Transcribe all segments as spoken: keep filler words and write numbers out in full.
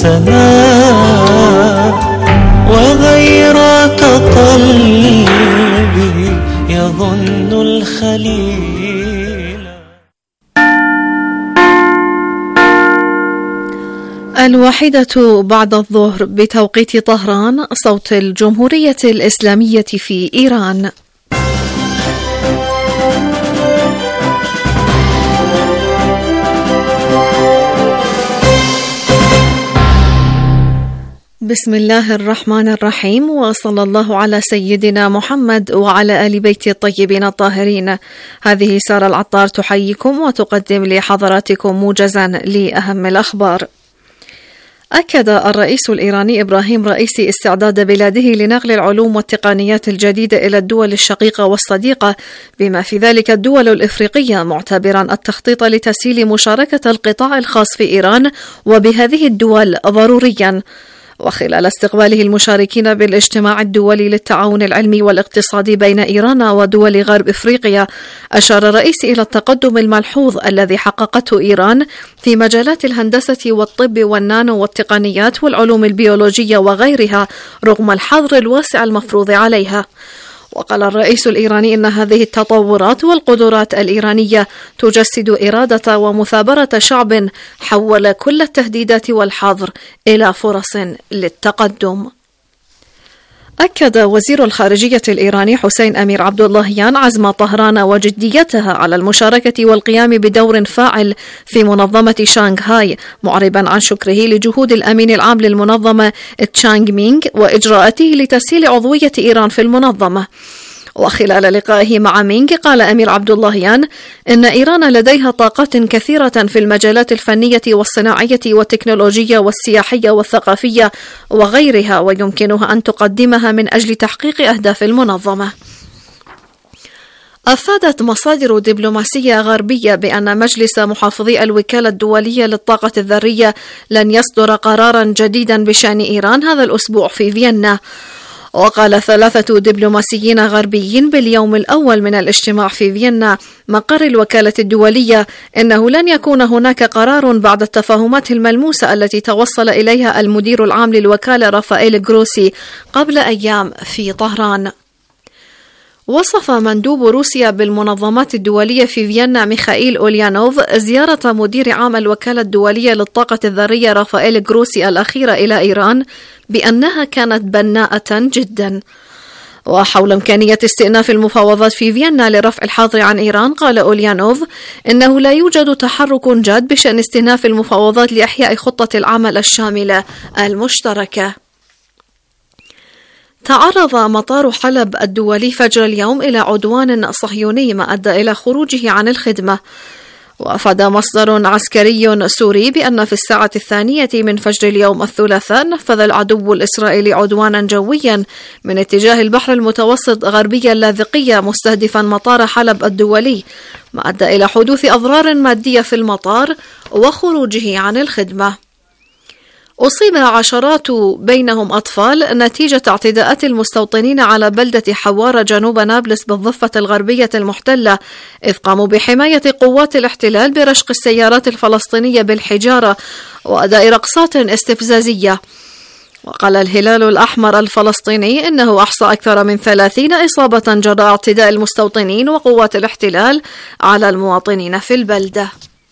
السماء، وغيرك قلبي يظن الخليل. الواحدة بعد الظهر بتوقيت طهران، صوت الجمهورية الإسلامية في إيران. بسم الله الرحمن الرحيم، وصلى الله على سيدنا محمد وعلى آل بيت الطيبين الطاهرين. هذه سارة العطار تحييكم وتقدم لحضراتكم موجزا لأهم الأخبار. أكد الرئيس الإيراني إبراهيم رئيسي استعداد بلاده لنقل العلوم والتقنيات الجديدة إلى الدول الشقيقة والصديقة بما في ذلك الدول الإفريقية، معتبرا التخطيط لتسهيل مشاركة القطاع الخاص في إيران وبهذه الدول ضروريا. وخلال استقباله المشاركين بالاجتماع الدولي للتعاون العلمي والاقتصادي بين إيران ودول غرب إفريقيا، أشار الرئيس إلى التقدم الملحوظ الذي حققته إيران في مجالات الهندسة والطب والنانو والتقنيات والعلوم البيولوجية وغيرها رغم الحظر الواسع المفروض عليها. وقال الرئيس الإيراني إن هذه التطورات والقدرات الإيرانية تجسد إرادة ومثابرة شعب حول كل التهديدات والحظر إلى فرص للتقدم. أكد وزير الخارجية الإيراني حسين أمير عبداللهيان عزم طهران وجديتها على المشاركة والقيام بدور فاعل في منظمة شانغهاي، معربا عن شكره لجهود الأمين العام للمنظمة تشانغ مينغ وإجراءاته لتسهيل عضوية إيران في المنظمة. وخلال لقائه مع مينغ قال أمير عبداللهيان إن إيران لديها طاقات كثيرة في المجالات الفنية والصناعية والتكنولوجية والسياحية والثقافية وغيرها، ويمكنها أن تقدمها من أجل تحقيق أهداف المنظمة. أفادت مصادر دبلوماسية غربية بأن مجلس محافظي الوكالة الدولية للطاقة الذرية لن يصدر قرارا جديدا بشأن إيران هذا الأسبوع في فيينا. وقال ثلاثة دبلوماسيين غربيين باليوم الأول من الاجتماع في فيينا مقر الوكالة الدولية إنه لن يكون هناك قرار بعد التفاهمات الملموسة التي توصل إليها المدير العام للوكالة رافائيل جروسي قبل أيام في طهران. وصف مندوب روسيا بالمنظمات الدولية في فيينا ميخائيل أوليانوف زيارة مدير عام الوكالة الدولية للطاقة الذرية رافائيل جروسي الأخيرة إلى إيران بأنها كانت بناءة جدا. وحول إمكانية استئناف المفاوضات في فيينا لرفع الحظر عن إيران، قال أوليانوف إنه لا يوجد تحرك جاد بشأن استئناف المفاوضات لإحياء خطة العمل الشاملة المشتركة. تعرض مطار حلب الدولي فجر اليوم إلى عدوان صهيوني ما أدى إلى خروجه عن الخدمة. وأفاد مصدر عسكري سوري بأن في الساعة الثانية من فجر اليوم الثلاثاء نفذ العدو الإسرائيلي عدوانا جويا من اتجاه البحر المتوسط غربي اللاذقية مستهدفا مطار حلب الدولي، ما أدى إلى حدوث أضرار مادية في المطار وخروجه عن الخدمة. أصيب عشرات بينهم أطفال نتيجة اعتداءات المستوطنين على بلدة حوارة جنوب نابلس بالضفة الغربية المحتلة، إذ قاموا بحماية قوات الاحتلال برشق السيارات الفلسطينية بالحجارة وأداء رقصات استفزازية. وقال الهلال الأحمر الفلسطيني إنه أحصى أكثر من ثلاثين إصابة جراء اعتداء المستوطنين وقوات الاحتلال على المواطنين في البلدة.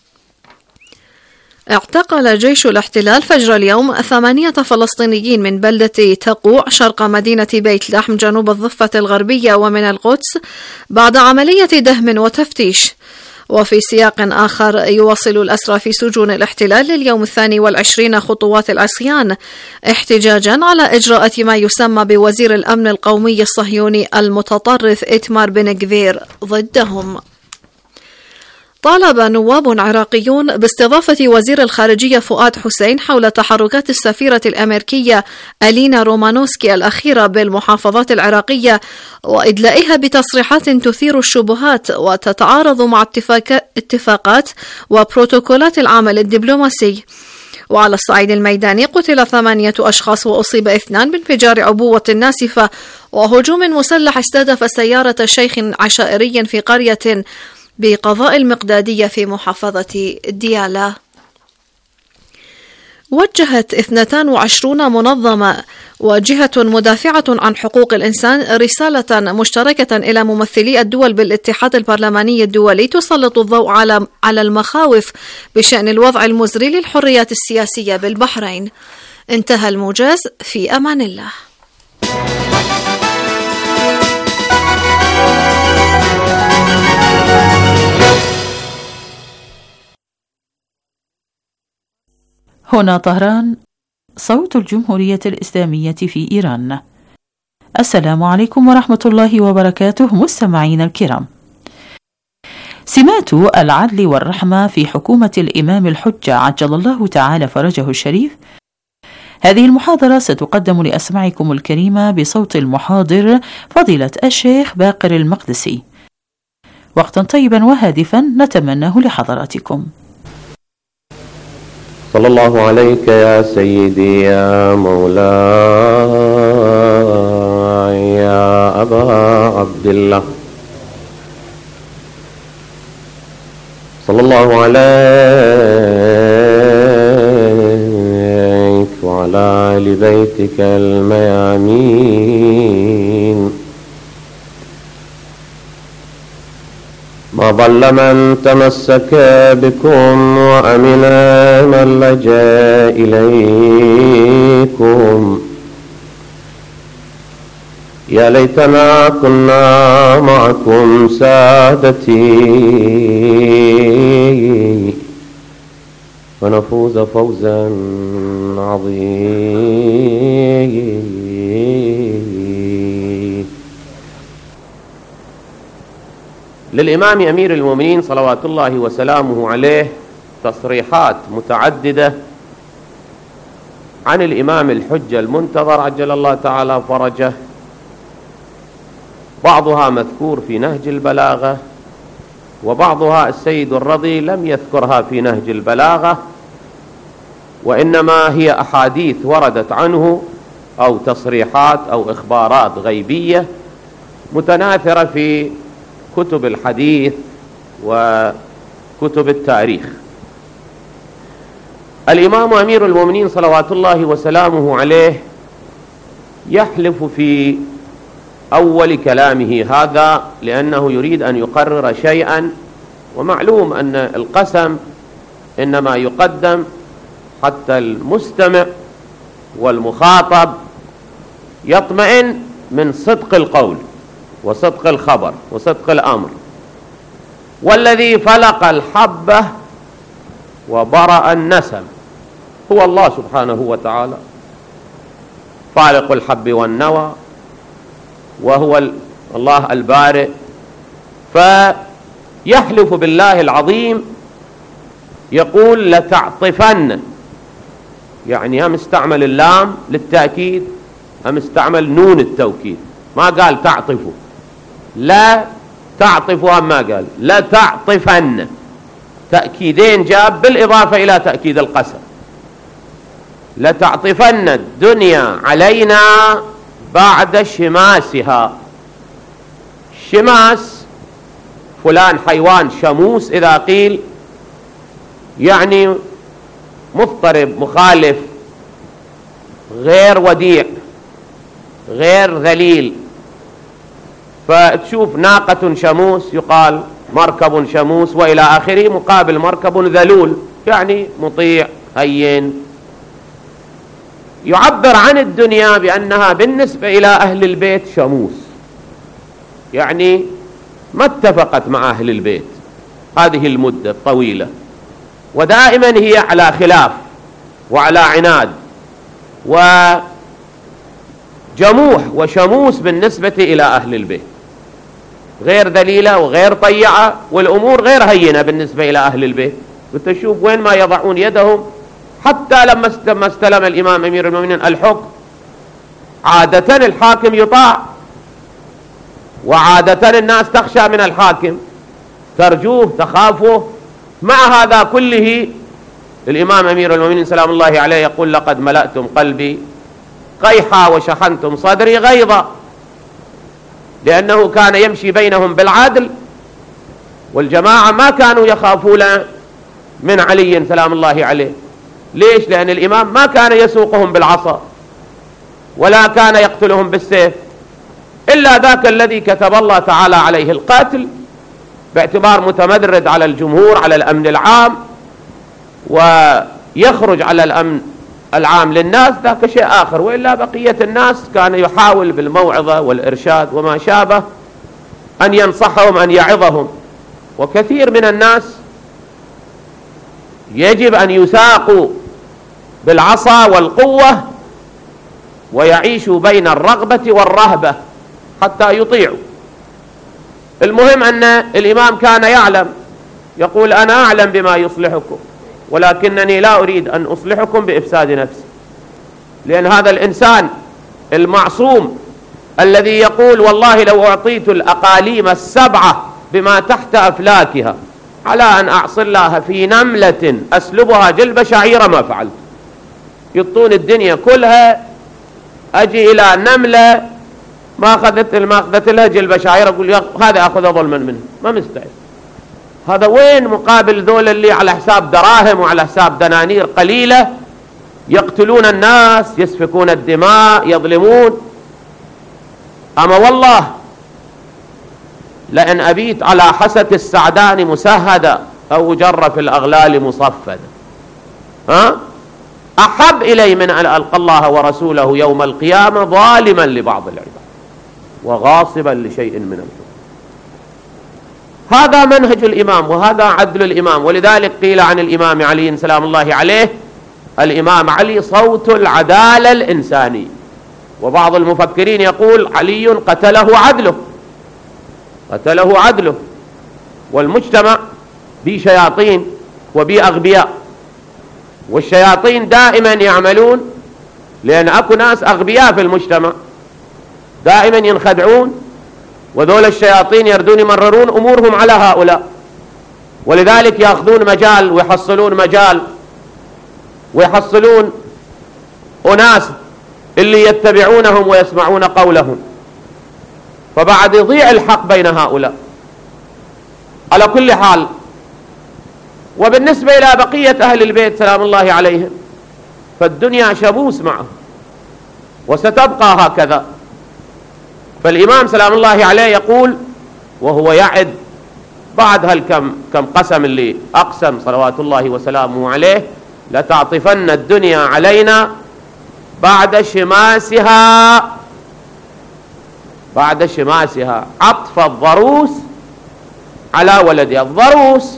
اعتقل جيش الاحتلال فجر اليوم ثمانية فلسطينيين من بلدة تقوع شرق مدينة بيت لحم جنوب الضفة الغربية ومن القدس بعد عملية دهم وتفتيش. وفي سياق آخر، يواصل الأسرى في سجون الاحتلال لليوم الثاني والعشرين خطوات العصيان احتجاجا على إجراءات ما يسمى بوزير الأمن القومي الصهيوني المتطرف إيتمار بن غفير ضدهم. طالب نواب عراقيون باستضافة وزير الخارجية فؤاد حسين حول تحركات السفيرة الأمريكية ألينا رومانوسكي الأخيرة بالمحافظات العراقية وإدلائها بتصريحات تثير الشبهات وتتعارض مع اتفاقات وبروتوكولات العمل الدبلوماسي. وعلى الصعيد الميداني، قتل ثمانية أشخاص وأصيب اثنان بانفجار عبوة ناسفة وهجوم مسلح استهدف سيارة شيخ عشائري في قرية بقضاء المقدادية في محافظة ديالى. وجهت اثنتان وعشرون منظمة وجهة مدافعة عن حقوق الإنسان رسالة مشتركة إلى ممثلي الدول بالاتحاد البرلماني الدولي تسلط الضوء على على المخاوف بشأن الوضع المزري للحريات السياسية بالبحرين. انتهى الموجز، في أمان الله. هنا طهران، صوت الجمهورية الإسلامية في إيران. السلام عليكم ورحمة الله وبركاته مستمعين الكرام. سمات العدل والرحمة في حكومة الإمام الحجة عجل الله تعالى فرجه الشريف. هذه المحاضرة ستقدم لأسماعكم الكريمة بصوت المحاضر فضيلة الشيخ باقر المقدسي. وقتا طيبا وهادفا نتمناه لحضراتكم. صلى الله عليك يا سيدي يا مولاي يا أبا عبد الله، صلى الله عليك وعلى آل بيتك الميامين. ما ضل من تمسك بكم وأمن من لجأ إليكم. يا ليتنا كنا معكم سادتي ونفوز فوزا عظيما. للإمام أمير المؤمنين صلوات الله وسلامه عليه تصريحات متعددة عن الإمام الحجة المنتظر عجل الله تعالى فرجه، بعضها مذكور في نهج البلاغة وبعضها السيد الرضي لم يذكرها في نهج البلاغة، وإنما هي أحاديث وردت عنه أو تصريحات أو إخبارات غيبية متناثرة في كتب الحديث وكتب التاريخ. الإمام أمير المؤمنين صلوات الله وسلامه عليه يحلف في أول كلامه هذا لأنه يريد أن يقرر شيئا، ومعلوم أن القسم إنما يقدم حتى المستمع والمخاطب يطمئن من صدق القول وصدق الخبر وصدق الأمر. والذي فلق الحبة وبرأ النسم هو الله سبحانه وتعالى، فالق الحب والنوى، وهو الله البارئ. فيحلف بالله العظيم يقول لتعطفن، يعني هم استعمل اللام للتأكيد هم استعمل نون التوكيد، ما قال تعطفوا، لا تعطفوا ما قال لا تعطفن، تأكيدين جاب بالإضافة إلى تأكيد القسم. لتعطفن الدنيا علينا بعد شماسها. شماس فلان حيوان شموس إذا قيل يعني مضطرب مخالف غير وديع غير ذليل. فتشوف ناقة شموس يقال مركب شموس وإلى آخره، مقابل مركب ذلول يعني مطيع هين. يعبر عن الدنيا بأنها بالنسبة إلى أهل البيت شموس، يعني ما اتفقت مع أهل البيت هذه المدة الطويلة، ودائما هي على خلاف وعلى عناد وجموح وشموس بالنسبة إلى أهل البيت، غير ذليلة وغير طيعة، والأمور غير هينة بالنسبة إلى أهل البيت. وتشوف وين ما يضعون يدهم. حتى لما استلم الإمام أمير المؤمنين الحكم عادة الحاكم يطاع، وعادة الناس تخشى من الحاكم، ترجوه تخافه. مع هذا كله الإمام أمير المؤمنين سلام الله عليه يقول لقد ملأتم قلبي قيحا وشحنتم صدري غيظا، لأنه كان يمشي بينهم بالعدل، والجماعة ما كانوا يخافون من علي سلام الله عليه. ليش؟ لأن الإمام ما كان يسوقهم بالعصا ولا كان يقتلهم بالسيف، إلا ذاك الذي كتب الله تعالى عليه القتل باعتبار متمرد على الجمهور، على الأمن العام، ويخرج على الأمن العام للناس، ذاك شيء آخر. وإلا بقية الناس كان يحاول بالموعظة والإرشاد وما شابه أن ينصحهم، أن يعظهم. وكثير من الناس يجب أن يساقوا بالعصا والقوة ويعيشوا بين الرغبة والرهبة حتى يطيعوا. المهم أن الإمام كان يعلم، يقول أنا أعلم بما يصلحكم، ولكنني لا أريد أن أصلحكم بإفساد نفسي. لأن هذا الإنسان المعصوم الذي يقول والله لو أعطيت الأقاليم السبعة بما تحت أفلاكها على أن أعصي الله في نملة أسلبها جلب شعيرة ما فعلت. يطون الدنيا كلها، أجي إلى نملة ما أخذت ما أخذت لها جلب شعيرة أقول هذا أخذ ظلما منه، ما مستعد. هذا وين مقابل ذول اللي على حساب دراهم وعلى حساب دنانير قليلة يقتلون الناس، يسفكون الدماء، يظلمون. أما والله لأن أبيت على حسة السعدان مسهدا أو جرف الأغلال مصفدا، ها أحب إلي من أن ألقى الله ورسوله يوم القيامة ظالما لبعض العباد وغاصبا لشيء من الحكم. هذا منهج الإمام وهذا عدل الإمام. ولذلك قيل عن الإمام علي سلام الله عليه الإمام علي صوت العدالة الإنسانية. وبعض المفكرين يقول علي قتله عدله، قتله عدله. والمجتمع بي شياطين وبي أغبياء، والشياطين دائما يعملون لأن أكو ناس أغبياء في المجتمع دائما ينخدعون، وذول الشياطين يردون يمررون أمورهم على هؤلاء، ولذلك يأخذون مجال ويحصلون مجال ويحصلون أناس اللي يتبعونهم ويسمعون قولهم، فبعد يضيع الحق بين هؤلاء. على كل حال، وبالنسبة إلى بقية أهل البيت سلام الله عليهم فالدنيا شموس معهم وستبقى هكذا. فالإمام سلام الله عليه يقول وهو يعد بعد هالكم كم قسم اللي أقسم صلوات الله وسلامه عليه لتعطفن الدنيا علينا بعد شماسها، بعد شماسها، عطف الضروس على ولدها. الضروس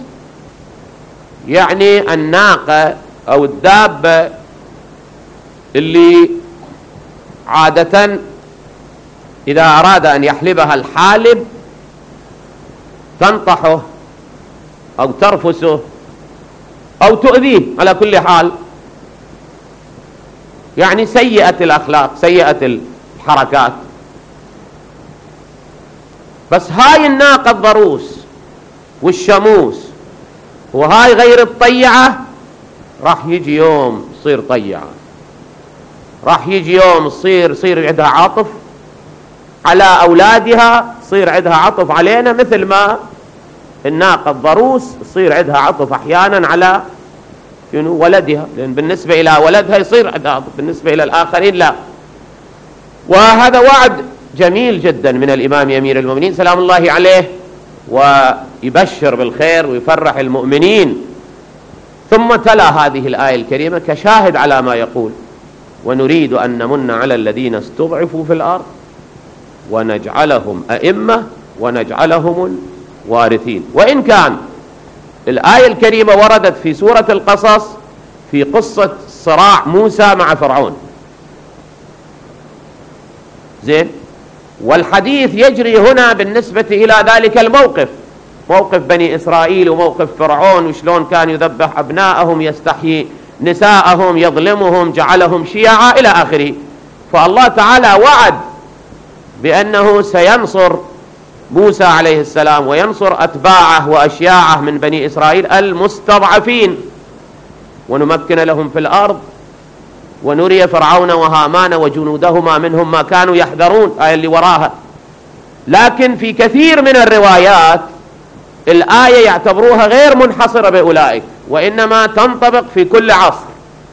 يعني الناقة أو الدابة اللي عادة إذا أراد أن يحلبها الحالب تنطحه أو ترفسه أو تؤذيه، على كل حال يعني سيئة الأخلاق، سيئة الحركات. بس هاي الناقة الضروس والشموس وهاي غير الطيعة راح يجي يوم تصير طيعة، راح يجي يوم تصير صير عندها عطف على أولادها، صير عندها عطف علينا مثل ما الناقة الضروس صير عندها عطف أحيانا على ولدها، لأن بالنسبة إلى ولدها يصير عندها عطف، بالنسبة إلى الآخرين لا. وهذا وعد جميل جدا من الإمام أمير المؤمنين سلام الله عليه، ويبشر بالخير ويفرح المؤمنين. ثم تلا هذه الآية الكريمة كشاهد على ما يقول: ونريد أن نمن على الذين استضعفوا في الأرض ونجعلهم أئمة ونجعلهم الوارثين. وإن كان الآية الكريمة وردت في سورة القصص في قصة صراع موسى مع فرعون، زين، والحديث يجري هنا بالنسبة إلى ذلك الموقف، موقف بني إسرائيل وموقف فرعون، وشلون كان يذبح أبناءهم، يستحيي نساءهم، يظلمهم، جعلهم شيعا إلى آخره. فالله تعالى وعد بأنه سينصر موسى عليه السلام وينصر أتباعه وأشياعه من بني إسرائيل المستضعفين، ونمكن لهم في الأرض ونري فرعون وهامان وجنودهما منهم ما كانوا يحذرون، آية اللي وراها. لكن في كثير من الروايات الآية يعتبروها غير منحصرة بأولئك، وإنما تنطبق في كل عصر،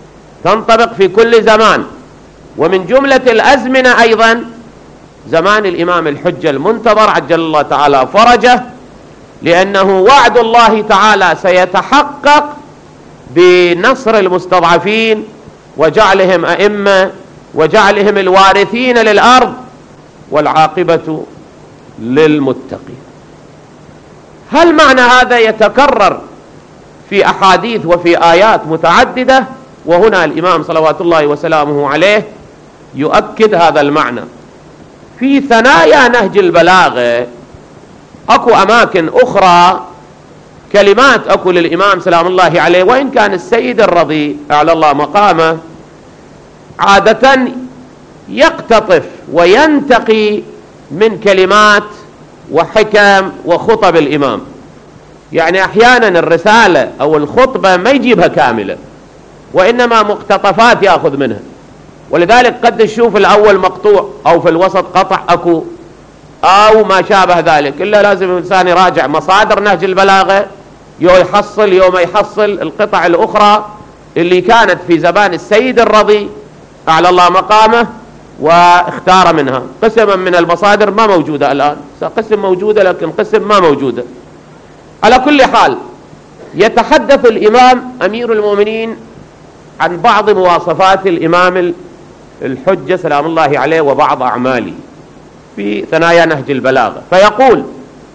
تنطبق في كل زمان. ومن جملة الأزمنة أيضا زمان الإمام الحجة المنتظر عجل الله تعالى فرجه، لأنه وعد الله تعالى سيتحقق بنصر المستضعفين وجعلهم أئمة وجعلهم الوارثين للأرض، والعاقبة للمتقين. هل معنى هذا يتكرر في أحاديث وفي آيات متعددة؟ وهنا الإمام صلوات الله وسلامه عليه يؤكد هذا المعنى. في ثنايا نهج البلاغة أكو أماكن أخرى كلمات أكو للإمام سلام الله عليه، وإن كان السيد الرضي أعلى الله مقامه عادة يقتطف وينتقي من كلمات وحكم وخطب الإمام، يعني أحيانا الرسالة أو الخطبة ما يجيبها كاملة وإنما مقتطفات يأخذ منها، ولذلك قد تشوف الأول مقطوع أو في الوسط قطع أكو أو ما شابه ذلك، إلا لازم الإنسان يراجع مصادر نهج البلاغة، يوم يحصل يوم يحصل القطع الأخرى اللي كانت في زمان السيد الرضي أعلى الله مقامه واختار منها قسما من المصادر ما موجودة الآن، قسم موجودة لكن قسم ما موجودة. على كل حال يتحدث الإمام أمير المؤمنين عن بعض مواصفات الإمام الحجة سلام الله عليه وبعض أعماله في ثنايا نهج البلاغة، فيقول: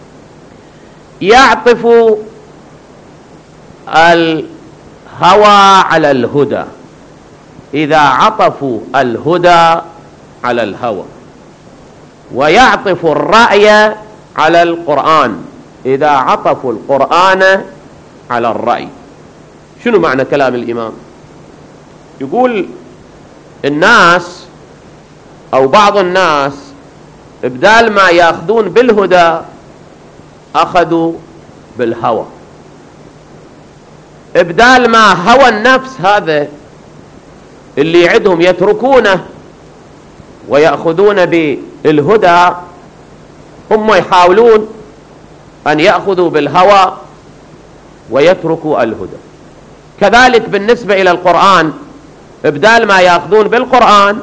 يعطف الهوى على الهدى إذا عطفوا الهدى على الهوى، ويعطف الرأي على القرآن إذا عطفوا القرآن على الرأي. شنو معنى كلام الإمام؟ يقول الناس أو بعض الناس بدال ما يأخذون بالهدى أخذوا بالهوى، بدال ما هوى النفس هذا اللي يعدهم يتركونه ويأخذون بالهدى، هم يحاولون أن يأخذوا بالهوى ويتركوا الهدى. كذلك بالنسبة إلى القرآن، بدال ما يأخذون بالقرآن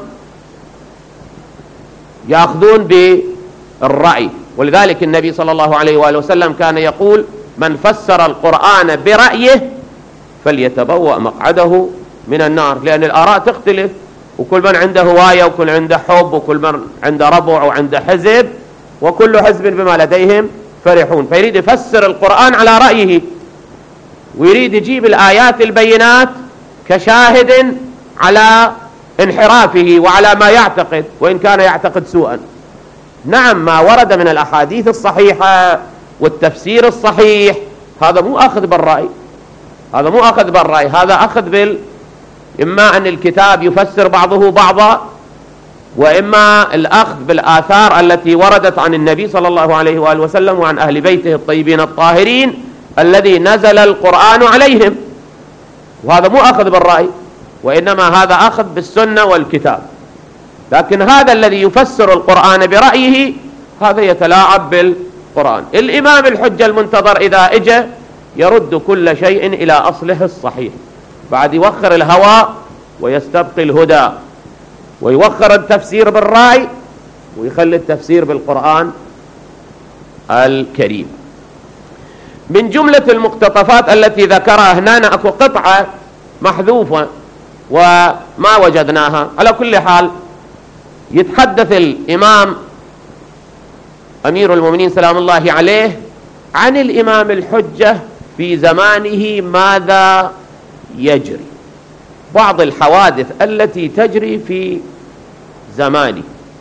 يأخذون بالرأي، ولذلك النبي صلى الله عليه وآله وسلم كان يقول: من فسر القرآن برأيه فليتبوأ مقعده من النار، لأن الآراء تختلف، وكل من عنده هواية وكل عنده حب وكل من عنده ربع وعنده حزب، وكل حزب بما لديهم فرحون، فيريد يفسر القرآن على رأيه ويريد يجيب الآيات البينات كشاهد على انحرافه وعلى ما يعتقد وإن كان يعتقد سوءا. نعم، ما ورد من الأحاديث الصحيحة والتفسير الصحيح هذا مو أخذ بالرأي، هذا مو أخذ بالرأي، هذا أخذ بال إما أن الكتاب يفسر بعضه بعضا، وإما الأخذ بالآثار التي وردت عن النبي صلى الله عليه وآله وسلم وعن أهل بيته الطيبين الطاهرين الذي نزل القرآن عليهم، وهذا مو أخذ بالرأي وإنما هذا أخذ بالسنة والكتاب. لكن هذا الذي يفسر القرآن برأيه هذا يتلاعب بالقرآن. الإمام الحجة المنتظر إذا إجا يرد كل شيء إلى أصله الصحيح، بعد يوخر الهوى ويستبقي الهدى، ويوخر التفسير بالرأي ويخلي التفسير بالقرآن الكريم. من جملة المقتطفات التي ذكرها هنا أكو قطعة محذوفة وما وجدناها. على كل حال يتحدث الإمام أمير المؤمنين سلام الله عليه عن الإمام الحجة في زمانه ماذا يجري، بعض الحوادث التي تجري في زمانه،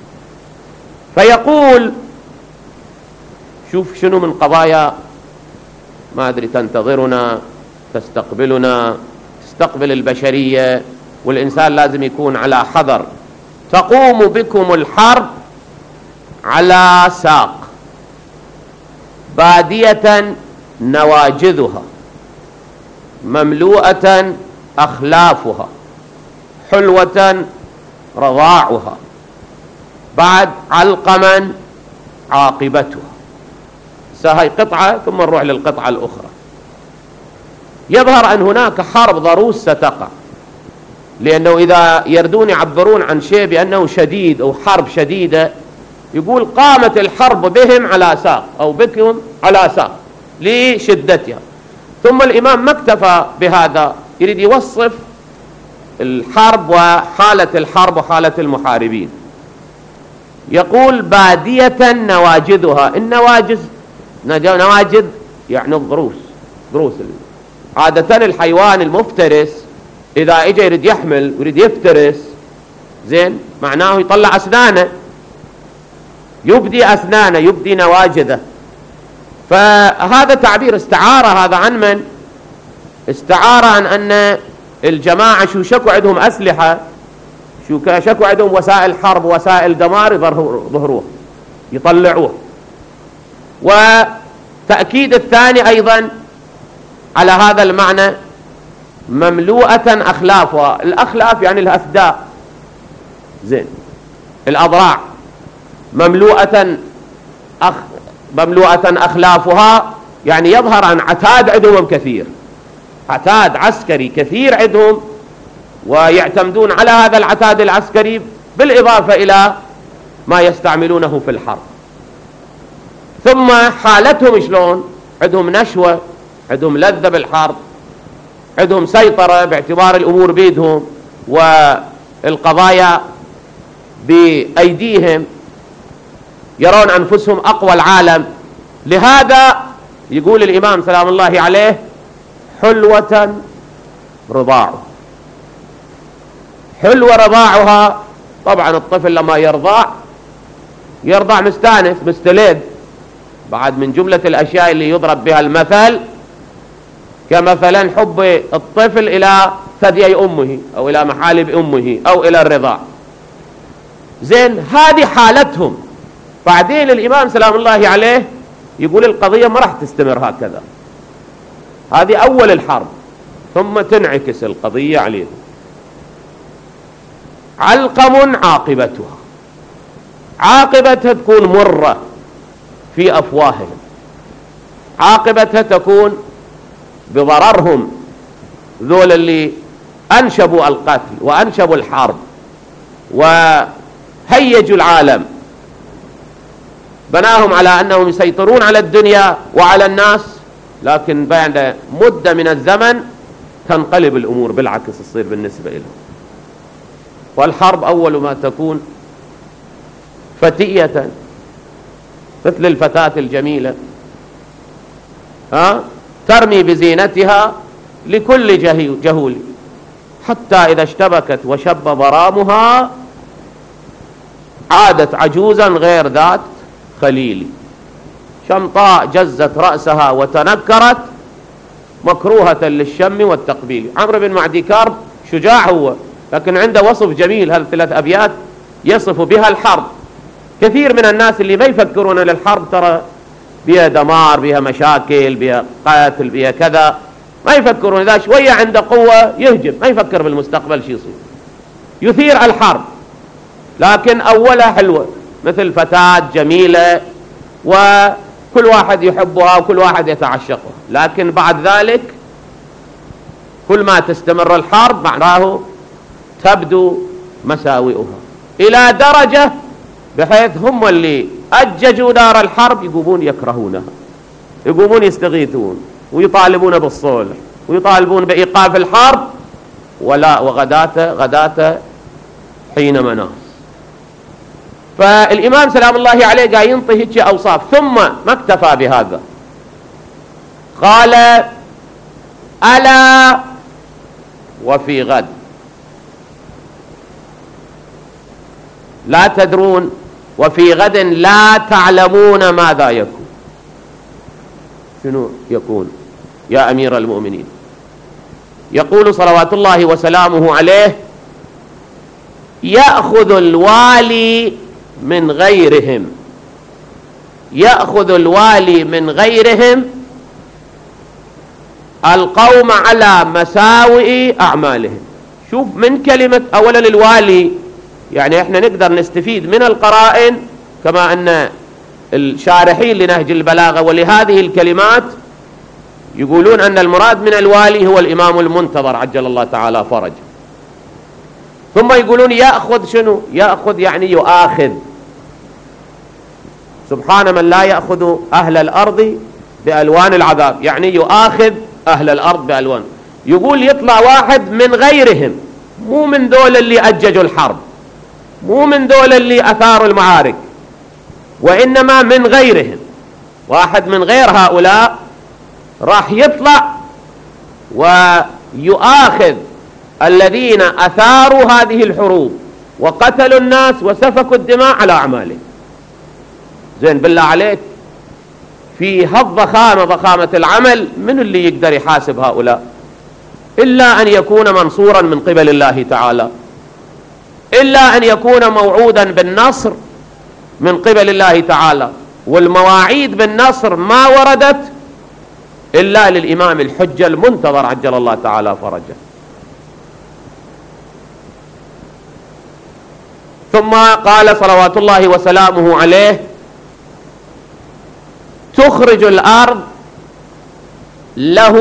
فيقول: شوف شنو من قضايا ما أدري تنتظرنا تستقبلنا تستقبل البشرية، والإنسان لازم يكون على حذر. تقوم بكم الحرب على ساق بادية نواجذها مملوءة أخلافها حلوة رضاعها بعد علقما عاقبتها. هاي قطعة ثم نروح للقطعة الأخرى. يظهر أن هناك حرب ضروس ستقع، لأنه إذا يردون يعبرون عن شيء بأنه شديد أو حرب شديدة، يقول قامت الحرب بهم على ساق أو بكم على ساق لشدتها. ثم الإمام ما اكتفى بهذا، يريد يوصف الحرب وحالة الحرب وحالة المحاربين. يقول بادية نواجذها، النواجذ نواجذ يعني الضروس، ضروس. عادة الحيوان المفترس إذا إجا يريد يحمل ويريد يفترس زين معناه يطلع أسنانه، يبدي أسنانه، يبدي نواجذه. فهذا تعبير استعارة، هذا عن من؟ استعارة عن أن الجماعة شو شكوا عندهم أسلحة، شو شكوا عندهم وسائل حرب وسائل دمار، يظهروه يطلعوه. وتأكيد الثاني أيضا على هذا المعنى مملوءة أخلافها. الأخلاف يعني الأفداء زين، الأضراع مملوءة أخ مملوءة أخلافها، يعني يظهر عن عتاد عندهم كثير، عتاد عسكري كثير عندهم، ويعتمدون على هذا العتاد العسكري بالإضافة إلى ما يستعملونه في الحرب. ثم حالتهم شلون؟ عندهم نشوة، عندهم لذة بالحرب، عندهم سيطرة باعتبار الأمور بيدهم والقضايا بأيديهم، يرون أنفسهم أقوى العالم. لهذا يقول الإمام سلام الله عليه حلوة رضاعه. حلوة رضاعها، طبعا الطفل لما يرضع يرضع مستانس مستلذ، بعد من جملة الأشياء اللي يضرب بها المثل كمثلا حب الطفل إلى ثديي أمه أو إلى محالب أمه أو إلى الرضاع زين. هذه حالتهم. بعدين الإمام سلام الله عليه يقول القضية ما راح تستمر هكذا، هذه أول الحرب، ثم تنعكس القضية عليهم. علقم عاقبتها، عاقبتها تكون مرة في أفواههم، عاقبتها تكون بضررهم، ذول اللي أنشبوا القتل وأنشبوا الحرب وهيجوا العالم، بناهم على أنهم يسيطرون على الدنيا وعلى الناس، لكن بعد مدة من الزمن تنقلب الأمور بالعكس تصير بالنسبة لهم. والحرب أول ما تكون فتية مثل الفتاة الجميلة، ها ترمي بزينتها لكل جهول، حتى إذا اشتبكت وشب ضرامها عادت عجوزا غير ذات خليل، شمطاء جزت رأسها وتنكرت مكروهة للشم والتقبيل. عمرو بن معدي كرب شجاع هو، لكن عنده وصف جميل، هذه ثلاث أبيات يصف بها الحرب. كثير من الناس اللي ما يفكرون للحرب ترى بها دمار، بها مشاكل، بها قتل، بها كذا، ما يفكرون. إذا شوية عنده قوة يهجم، ما يفكر بالمستقبل شو يصير، يثير الحرب. لكن أولها حلوة مثل فتاة جميلة وكل واحد يحبها وكل واحد يتعشقها، لكن بعد ذلك كل ما تستمر الحرب معناه تبدو مساوئها إلى درجة بحيث هم اللي أججوا نار الحرب يقومون يكرهونها، يقومون يستغيثون ويطالبون بالصلح ويطالبون بإيقاف الحرب، ولا وغداة غداة حين مناص. فالإمام سلام الله عليه قاعد ينطي هيك أوصاف، ثم ما اكتفى بهذا، قال ألا وفي غد لا تدرون، وفي غد لا تعلمون ماذا يكون. شنو يكون يا أمير المؤمنين؟ يقول صلوات الله وسلامه عليه يأخذ الوالي من غيرهم، يأخذ الوالي من غيرهم القوم على مساوئ أعمالهم. شوف من كلمة أولا الوالي، يعني احنا نقدر نستفيد من القرائن كما أن الشارحين لنهج البلاغة ولهذه الكلمات يقولون أن المراد من الوالي هو الإمام المنتظر عجل الله تعالى فرجه. ثم يقولون يأخذ شنو؟ يأخذ يعني يؤاخذ. سبحان من لا يأخذ أهل الأرض بألوان العذاب، يعني يؤاخذ أهل الأرض بألوان. يقول يطلع واحد من غيرهم، مو من دول اللي أججوا الحرب، مو من دول اللي أثاروا المعارك، وإنما من غيرهم، واحد من غير هؤلاء راح يطلع ويؤاخذ الذين أثاروا هذه الحروب وقتلوا الناس وسفكوا الدماء على أعمالهم. زين بالله عليك، في هالضخامة ضخامة العمل من اللي يقدر يحاسب هؤلاء؟ إلا أن يكون منصورا من قبل الله تعالى، إلا أن يكون موعودا بالنصر من قبل الله تعالى. والمواعيد بالنصر ما وردت إلا للإمام الحجة المنتظر عجل الله تعالى فرجه. ثم قال صلوات الله وسلامه عليه: تخرج الأرض له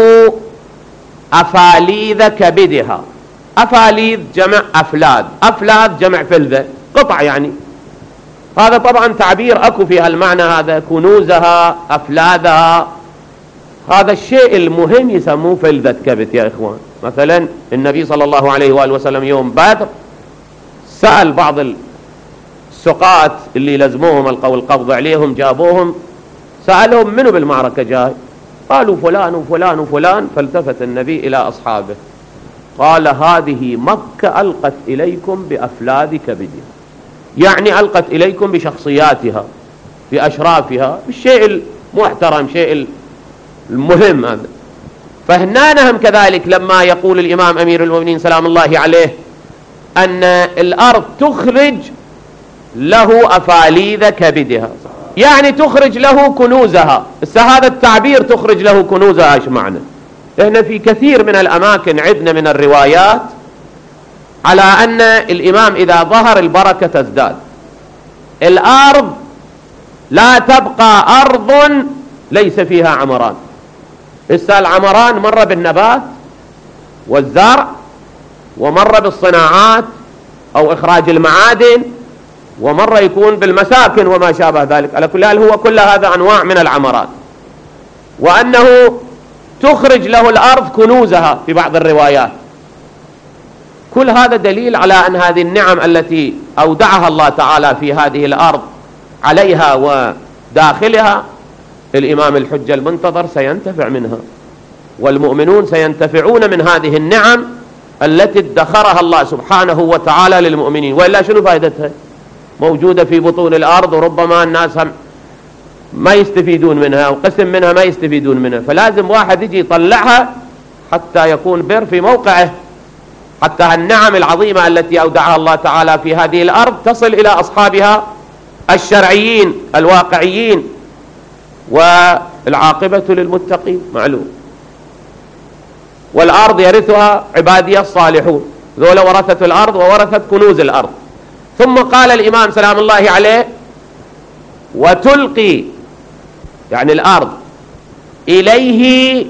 أفاليذ كبدها. أفاليذ جمع أفلاد، أفلاد جمع فلذة، قطع يعني. هذا طبعا تعبير أكو في هالمعنى هذا، كنوزها أفلادها، هذا الشيء المهم يسموه فلذة كبد يا إخوان. مثلا النبي صلى الله عليه وآله وسلم يوم بدر سأل بعض السقاة اللي لزموهم القبض عليهم، جابوهم سألهم منو بالمعركة جاي؟ قالوا فلان وفلان وفلان. فالتفت النبي إلى أصحابه قال: هذه مكة ألقت إليكم بأفلاد كبدها، يعني ألقت إليكم بشخصياتها، بأشرافها، بالشيء المحترم، شيء المهم هذا. فهنا نهم كذلك لما يقول الإمام أمير المؤمنين سلام الله عليه أن الأرض تخرج له أفاليذ كبدها، يعني تخرج له كنوزها. هذا التعبير تخرج له كنوزها ايش معنى؟ هنا في كثير من الأماكن عندنا من الروايات على أن الإمام إذا ظهر البركة تزداد. الأرض لا تبقى أرض ليس فيها عمران. إسا العمران مر بالنبات والزرع، ومر بالصناعات أو إخراج المعادن، ومرة يكون بالمساكن وما شابه ذلك. على كل حال هو كل هذا أنواع من العمرات، وأنه تخرج له الأرض كنوزها في بعض الروايات. كل هذا دليل على أن هذه النعم التي أودعها الله تعالى في هذه الأرض عليها وداخلها الإمام الحجة المنتظر سينتفع منها، والمؤمنون سينتفعون من هذه النعم التي ادخرها الله سبحانه وتعالى للمؤمنين. وإلا شنو فائدتها؟ موجودة في بطون الأرض، وربما الناس هم ما يستفيدون منها، وقسم منها ما يستفيدون منها. فلازم واحد يجي يطلعها حتى يكون بر في موقعه، حتى النعم العظيمة التي أودعها الله تعالى في هذه الأرض تصل إلى أصحابها الشرعيين الواقعيين، والعاقبة للمتقين معلوم. والأرض يرثها عبادي الصالحون، ذولا ورثة الأرض وورثت كنوز الأرض. ثم قال الإمام سلام الله عليه: وتلقي يعني الأرض إليه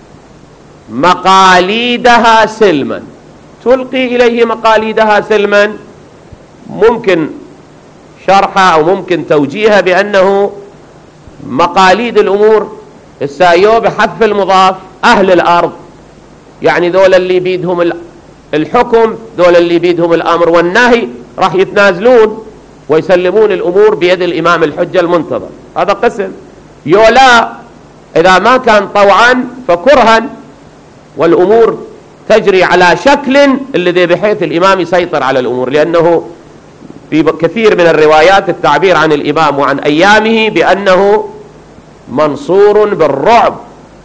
مقاليدها سلما. تلقي إليه مقاليدها سلما ممكن شرحها أو ممكن توجيهها بأنه مقاليد الأمور السايو بحذف المضاف أهل الأرض، يعني ذول اللي بيدهم الحكم، ذول اللي بيدهم الأمر والنهي راح يتنازلون ويسلمون الأمور بيد الإمام الحجة المنتظر. هذا قسم. يولا إذا ما كان طوعا فكرها، والأمور تجري على شكل الذي بحيث الإمام يسيطر على الأمور، لأنه في كثير من الروايات التعبير عن الإمام وعن أيامه بأنه منصور بالرعب،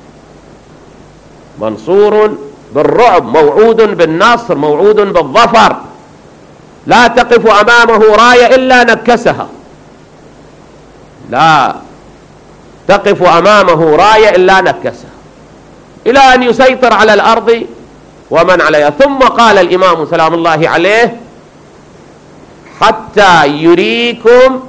منصور بالرعب، موعود بالنصر، موعود بالظفر، لا تقف أمامه راية إلا نكسها، لا تقف أمامه راية إلا نكسها، إلى أن يسيطر على الأرض ومن عليها. ثم قال الإمام سلام الله عليه: حتى يريكم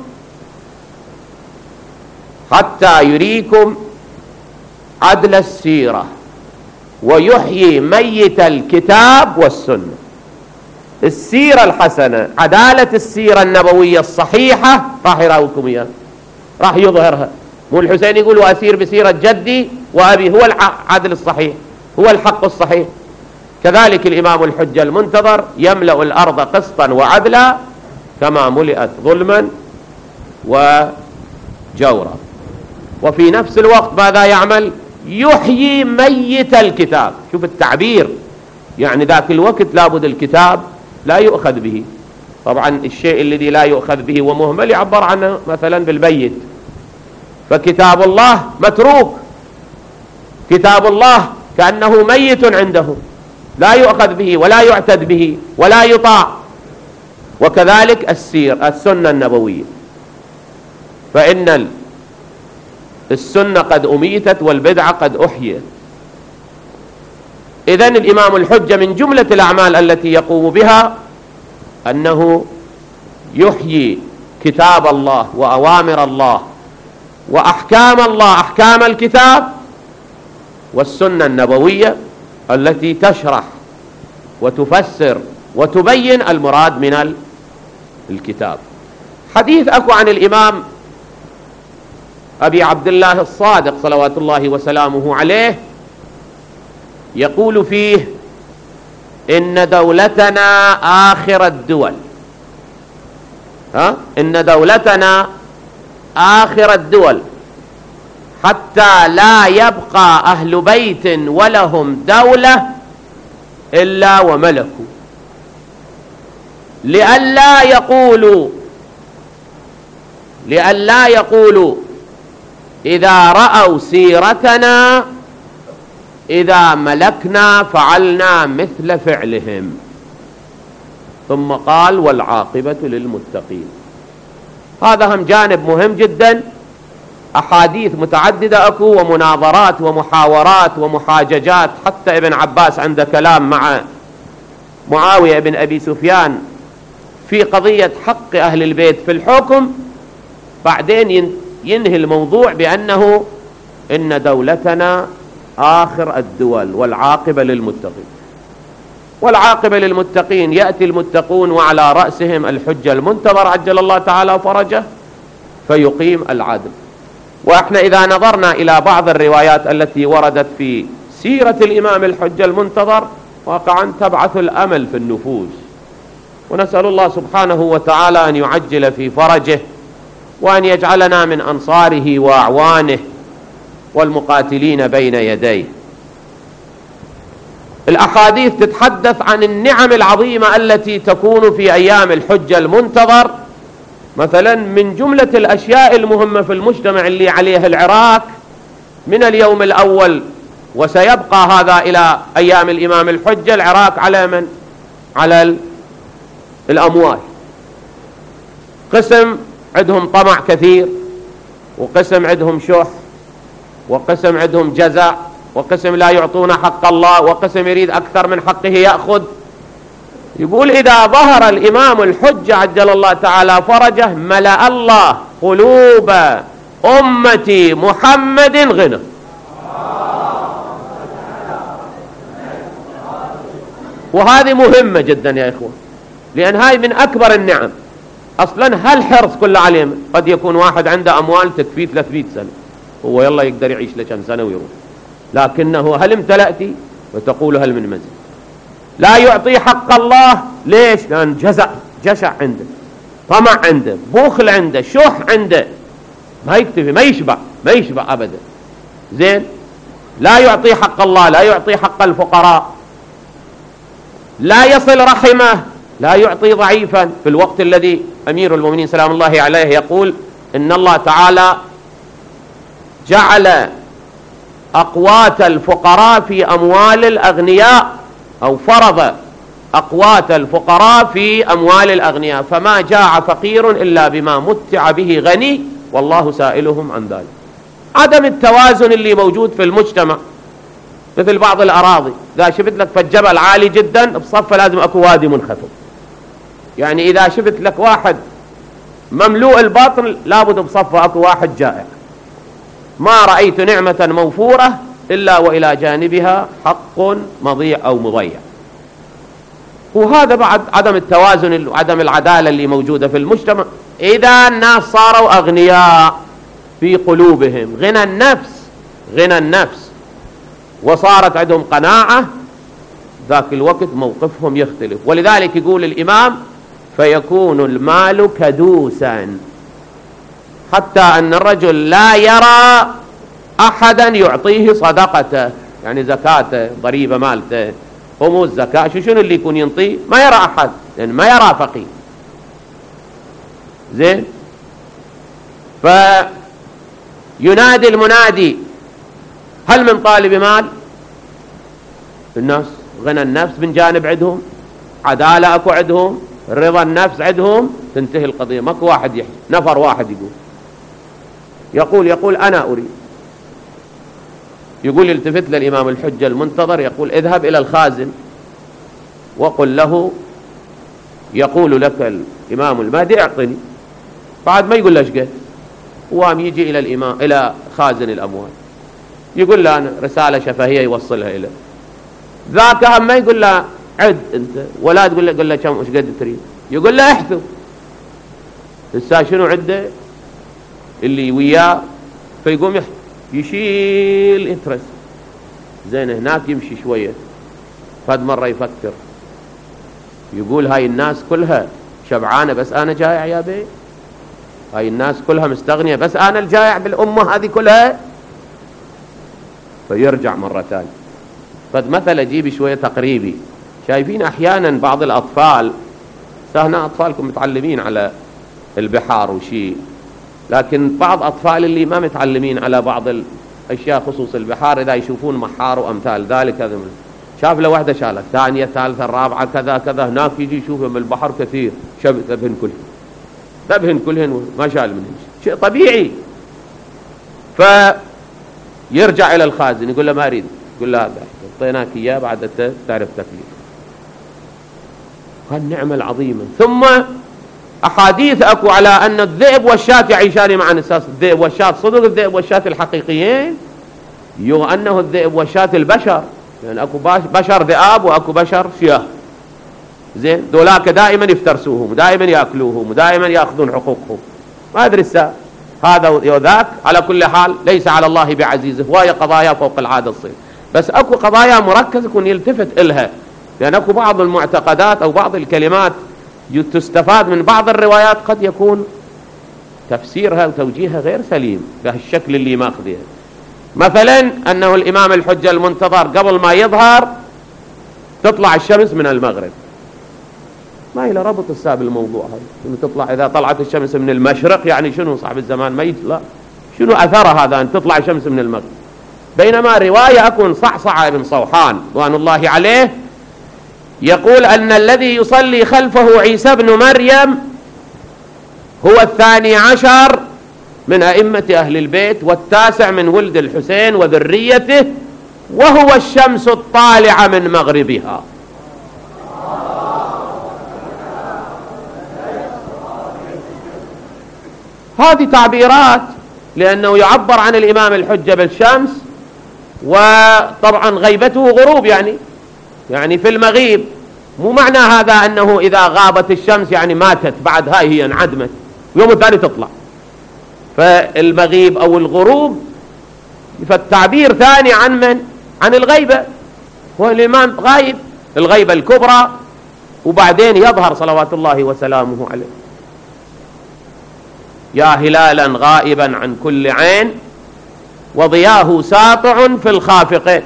حتى يريكم عدل السيرة ويحيي ميت الكتاب والسنة. السيرة الحسنة، عدالة السيرة النبوية الصحيحة راح يراويكم إياها، راح يظهرها. مو الحسين يقول وأسير بسيرة جدي وأبي، هو العدل الصحيح، هو الحق الصحيح. كذلك الإمام الحجة المنتظر يملأ الأرض قسطا وعدلا كما ملئت ظلما وجورا. وفي نفس الوقت ماذا يعمل؟ يحيي ميت الكتاب. شوف التعبير، يعني ذاك الوقت لابد الكتاب لا يؤخذ به. طبعا الشيء الذي لا يؤخذ به ومهمل يعبر عنه مثلا بالميت، فكتاب الله متروك، كتاب الله كأنه ميت عنده، لا يؤخذ به ولا يعتد به ولا يطاع. وكذلك السير السنة النبوية، فإن السنة قد أميتت والبدعة قد أحيت. إذن الإمام الحجة من جملة الأعمال التي يقوم بها أنه يحيي كتاب الله وأوامر الله وأحكام الله، أحكام الكتاب والسنة النبوية التي تشرح وتفسر وتبين المراد من الكتاب. حديث أكو عن الإمام أبي عبد الله الصادق صلوات الله وسلامه عليه، يقول فيه: إن دولتنا آخر الدول، ها؟ إن دولتنا آخر الدول حتى لا يبقى أهل بيت ولهم دولة إلا وملكوا، لئلا يقولوا لئلا يقولوا إذا رأوا سيرتنا إذا ملكنا فعلنا مثل فعلهم. ثم قال: والعاقبة للمتقين. هذا هم جانب مهم جدا. أحاديث متعددة أكو، ومناظرات ومحاورات ومحاججات. حتى ابن عباس عنده كلام مع معاوية بن أبي سفيان في قضية حق أهل البيت في الحكم، بعدين ينهي الموضوع بأنه إن دولتنا آخر الدول والعاقبة للمتقين. والعاقبة للمتقين، يأتي المتقون وعلى رأسهم الحجة المنتظر عجل الله تعالى فرجه فيقيم العدل. وإحنا إذا نظرنا إلى بعض الروايات التي وردت في سيرة الإمام الحجة المنتظر واقعا تبعث الأمل في النفوس، ونسأل الله سبحانه وتعالى أن يعجل في فرجه وأن يجعلنا من أنصاره وأعوانه والمقاتلين بين يديه. الأحاديث تتحدث عن النعم العظيمة التي تكون في أيام الحجة المنتظر. مثلا من جملة الأشياء المهمة في المجتمع اللي عليه العراق من اليوم الأول وسيبقى هذا إلى أيام الإمام الحجة، العراق على من؟ على الأموال. قسم عندهم طمع كثير، وقسم عندهم شح، وقسم عندهم جزع، وقسم لا يعطون حق الله، وقسم يريد أكثر من حقه يأخذ. يقول: إذا ظهر الإمام الحجة عجل الله تعالى فرجه ملأ الله قلوب أمة محمد غنى. وهذه مهمة جدا يا إخوة، لأن هاي من أكبر النعم. أصلا هالحرص كله عليهم. قد يكون واحد عنده أموال تكفيه ثلاثمئة سنة، هو يلا يقدر يعيش لكم سنة ويروح، لكنه هل امتلأتي وتقول هل من مزيد. لا يعطي حق الله. ليش؟ لأن جزع جشع عنده، طمع عنده، بخل عنده، شح عنده، ما يكتفي، ما يشبع ما يشبع أبدا. زين، لا يعطي حق الله، لا يعطي حق الفقراء، لا يصل رحمه، لا يعطي ضعيفا في الوقت الذي أمير المؤمنين سلام الله عليه يقول إن الله تعالى جعل أقوات الفقراء في أموال الأغنياء، أو فرض أقوات الفقراء في أموال الأغنياء، فما جاع فقير إلا بما متع به غني والله سائلهم عن ذلك. عدم التوازن اللي موجود في المجتمع، مثل بعض الأراضي إذا شفت لك فالجبل عالي جدا بصفة لازم أكو وادي منخفض. يعني إذا شفت لك واحد مملوء البطن لابد بصفة أكو واحد جائع. ما رأيت نعمة موفورة إلا وإلى جانبها حق مضيع أو مضيع. وهذا بعد عدم التوازن وعدم العدالة اللي موجودة في المجتمع. إذا الناس صاروا أغنياء في قلوبهم، غنى النفس غنى النفس وصارت عندهم قناعة، ذاك الوقت موقفهم يختلف. ولذلك يقول الإمام: فيكون المال كدوسا، حتى أن الرجل لا يرى أحدا يعطيه صدقته، يعني زكاته، ضريبة مالته، خمس زكاة، شو شنو اللي يكون ينطيه؟ ما يرى أحد، لأن يعني ما يرى فقير. زين. فينادي المنادي: هل من طالب مال؟ الناس غنى النفس من جانب عندهم، عدالة أكو عندهم، رضا النفس عندهم، تنتهي القضية. ماكو واحد يحكي، نفر واحد يقول يقول يقول أنا أريد. يقول يلتفت للإمام الحجة المنتظر يقول: اذهب إلى الخازن وقل له يقول لك الإمام المهدي اعطني. بعد ما يقول له ايش قلت، وام يجي إلى الإمام إلى خازن الأموال يقول له أنا رسالة شفهية يوصلها إليه. ذاك هم ما يقول له عد أنت، ولا تقول له قل له كم ايش قد تريد، يقول له احثو. هسه شنو عده اللي وياه، فيقوم يحثو يشيل انترس. زين هناك يمشي شوية، فد مرة يفكر يقول: هاي الناس كلها شبعانة بس أنا جائع يا بي، هاي الناس كلها مستغنية بس أنا الجائع بالأمة هذه كلها. فيرجع مرة ثانية. فد مثل أجيب شوية تقريبي. شايفين أحيانا بعض الأطفال، سهنا أطفالكم متعلمين على البحار وشي، لكن بعض أطفال اللي ما متعلمين على بعض الأشياء خصوص البحار، إذا يشوفون محار وأمثال ذلك، هذا شاف له واحدة شالت ثانية ثالثة رابعة كذا كذا، هناك يجي يشوفهم البحر كثير، شب ذبهن كلهن ذبهن كلهن ما شال منهن، شيء طبيعي. فيرجع إلى الخازن يقول له: ما أريد. يقول له: هذا أعطيناك إياه بعد تعرف تكليف. هالنعمة العظيمة. ثم أحاديث أكو على أن الذئب والشاة يعيشان معا. أساس الذئب والشاة صدق الذئب والشاة الحقيقيين، يو أنه الذئب والشاة البشر، لأن يعني أكو بشر ذئاب وأكو بشر شياه. زين دولاك دائما يفترسوهم ودائما يأكلوهم ودائما يأخذون حقوقهم. ما أدري السا هذا وذاك. على كل حال ليس على الله بعزيزه، وهي قضايا فوق العادة تصير، بس أكو قضايا مركزة يكون يلتفت إلها، لأن أكو بعض المعتقدات أو بعض الكلمات تستفاد من بعض الروايات قد يكون تفسيرها وتوجيهها غير سليم بهالشكل اللي ماخذها. مثلا أنه الإمام الحجة المنتظر قبل ما يظهر تطلع الشمس من المغرب. ما إلى ربط الساب الموضوع هذا، إنه تطلع إذا طلعت الشمس من المشرق يعني شنو صاحب الزمان ما يطلع، شنو أثر هذا أن تطلع الشمس من المغرب؟ بينما رواية أكون صعصع بن صوحان رضوان الله عليه يقول أن الذي يصلي خلفه عيسى بن مريم هو الثاني عشر من أئمة أهل البيت والتاسع من ولد الحسين وذريته، وهو الشمس الطالعة من مغربها. هذه تعبيرات، لأنه يعبر عن الإمام الحجة بالشمس، وطبعا غيبته غروب، يعني يعني في المغيب. مو معنى هذا أنه إذا غابت الشمس يعني ماتت، بعد هاي هي انعدمت يوم الثاني تطلع. فالمغيب أو الغروب فالتعبير ثاني عن من؟ عن الغيبة، هو الإمام غايب الغيبة الكبرى، وبعدين يظهر صلوات الله وسلامه عليه. يا هلالا غائبا عن كل عين وضياه ساطع في الخافقين.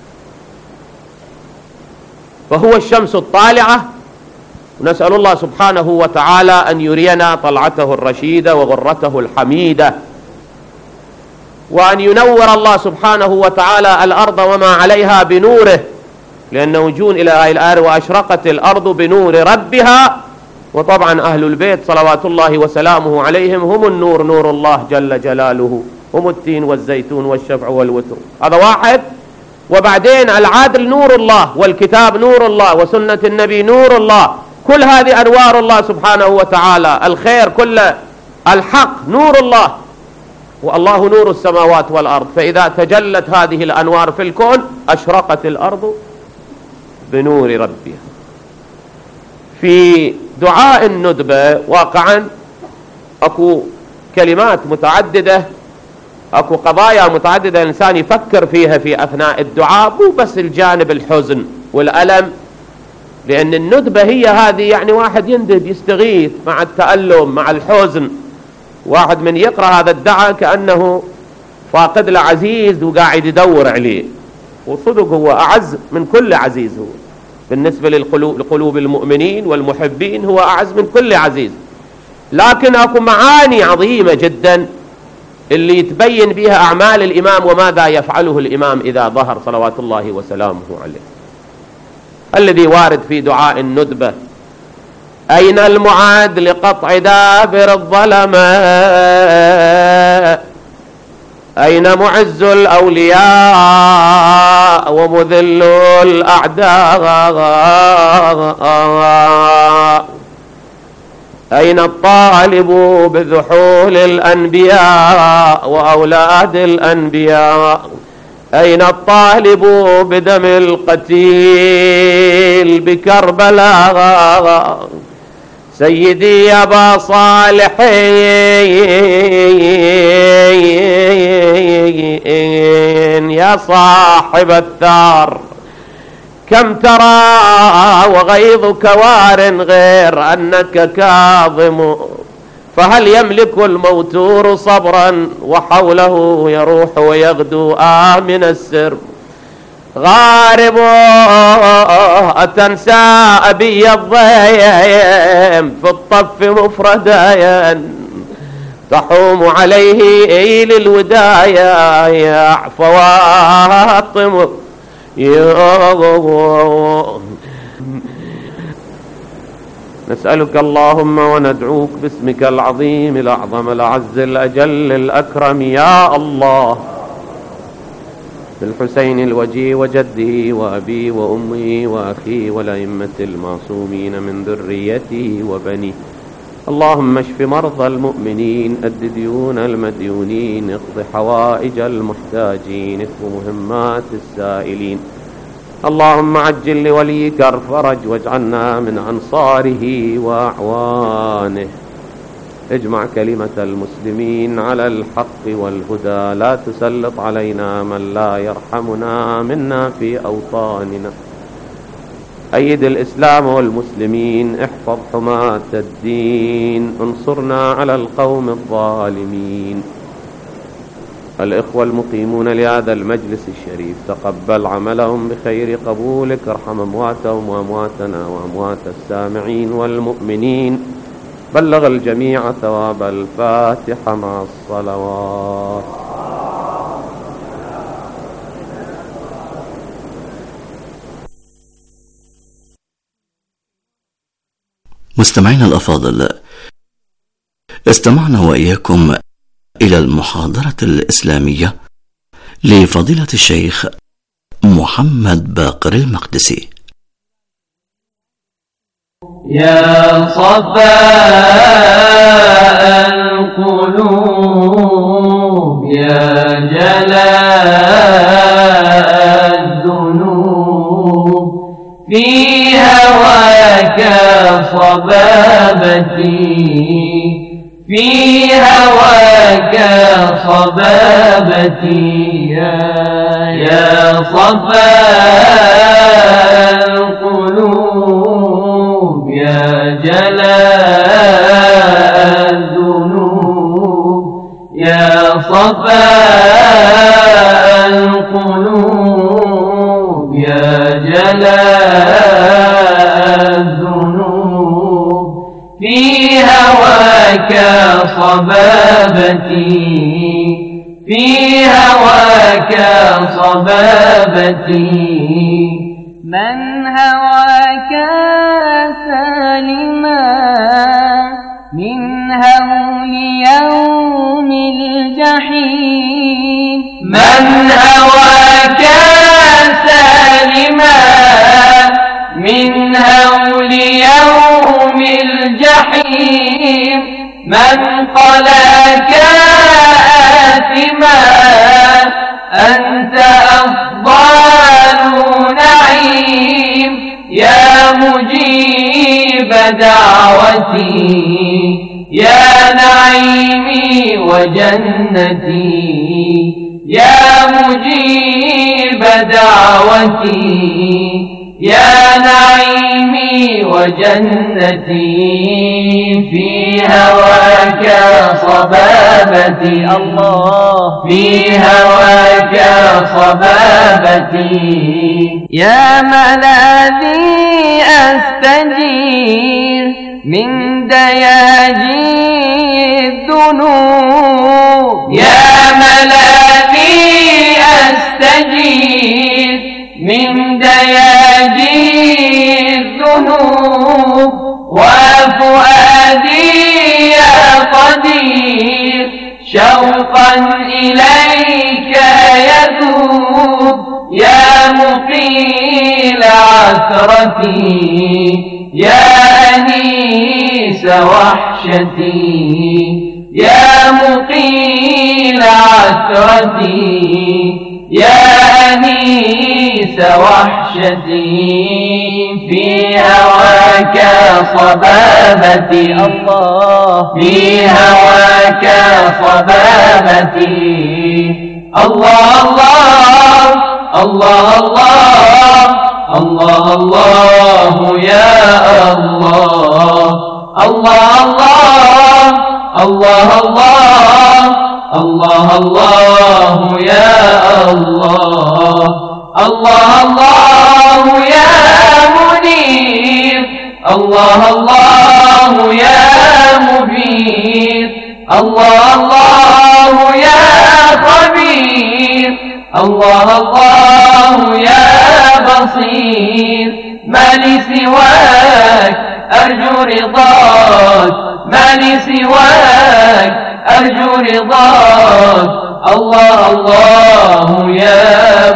فهو الشمس الطالعة، ونسأل الله سبحانه وتعالى أن يرينا طلعته الرشيدة وغرته الحميدة، وأن ينور الله سبحانه وتعالى الأرض وما عليها بنوره، لأنه جون إلى هذه الآية: وأشرقت الأرض بنور ربها. وطبعا أهل البيت صلوات الله وسلامه عليهم هم النور، نور الله جل جلاله، هم التين والزيتون والشفع والوتر، هذا واحد. وبعدين العدل نور الله، والكتاب نور الله، وسنة النبي نور الله، كل هذه أنوار الله سبحانه وتعالى، الخير كله، الحق نور الله، والله نور السماوات والأرض. فإذا تجلت هذه الأنوار في الكون أشرقت الأرض بنور ربها. في دعاء الندبة واقعا اكو كلمات متعددة، اكو قضايا متعددة الانسان يفكر فيها في اثناء الدعاء، مو بس الجانب الحزن والألم، لان الندبة هي هذه يعني واحد يندب يستغيث مع التألم مع الحزن. واحد من يقرأ هذا الدعاء كأنه فاقد له عزيز وقاعد يدور عليه، وصدق هو أعز من كل عزيز، هو بالنسبة للقلوب المؤمنين والمحبين هو أعز من كل عزيز. لكن أكو معاني عظيمة جدا اللي يتبين بها أعمال الإمام وماذا يفعله الإمام إذا ظهر صلوات الله وسلامه عليه. الذي وارد في دعاء الندبة: أين المعاد لقطع دابر الظلماء، أين معز الأولياء ومذل الأعداء، أين الطالب بذحول الأنبياء وأولاد الأنبياء، أين الطالب بدم القتيل بكربلاء، سيدي يا أبا صالح يا صاحب الثار، كم ترى وغيظك وار غير أنك كاظم، فهل يملك الموتور صبرا وحوله يروح ويغدو آمن السر، غارب أتنسى أبي الضيم في الطف مفردا، تحوم عليه إيل الودايا يا فواطم نسألك اللهم وندعوك باسمك العظيم الأعظم الأعز الأجل الأكرم يا الله بالحسين الوجي وجده وأبي وأمي وأخي والأئمة المعصومين من ذريته وبنيه، اللهم اشف مرضى المؤمنين، أد ديون المديونين، اقض حوائج المحتاجين، اكف مهمات السائلين، اللهم عجل لوليك الفرج واجعلنا من أنصاره وأعوانه، اجمع كلمة المسلمين على الحق والهدى، لا تسلط علينا من لا يرحمنا منا في أوطاننا، أيد الإسلام والمسلمين، احفظ حماة الدين، انصرنا على القوم الظالمين. الإخوة المقيمون لهذا المجلس الشريف تقبل عملهم بخير قبولك، ارحم أمواتهم وأمواتنا وأموات السامعين والمؤمنين، بلغ الجميع ثواب الفاتحة مع الصلوات. مستمعينا الأفاضل، استمعنا وإياكم إلى المحاضرة الإسلامية لفضيلة الشيخ محمد باقر المقدسي. يا صفاء القلوب يا جلاء الذنوب، في هواك صبابتي، في هواك صبابتي، يا صفاء القلوب يا جلاء الذنوب، يا صفاء القلوب يا جلاء الذنوب، في هواك صبابتي، في هواك صبابتي، من هواك سالما من هول يوم الجحيم، من هواك سالما من هول يوم الجحيم، من قلاك آثما أنت أفضل نعيم، يا مجيب مجيب دعوتي يا نعيمي وجنتي يا مجيب دعوتي يا نعيمي وجنتي في هواك صبابتي الله في هواك صبابتي يا ملاذي أستجير من دياجي الذنوب يا ملاذي أستجير من دياجي الذنوب وفؤادي يا قدير شوقا إليك يذوب يا مقيل عثرتي يا أنيس وحشتي يا مقيل عثرتي يا أنيس وحشتي في هواك صبابتي الله في هواك صبابتي الله الله الله الله الله الله يا الله الله الله الله الله الله يا الله الله الله يا منير الله الله يا مبين الله الله يا خبير الله الله يا بصير ما لي سواك أرجو رضاك ما لي سواك أرجو رضاك الله الله يا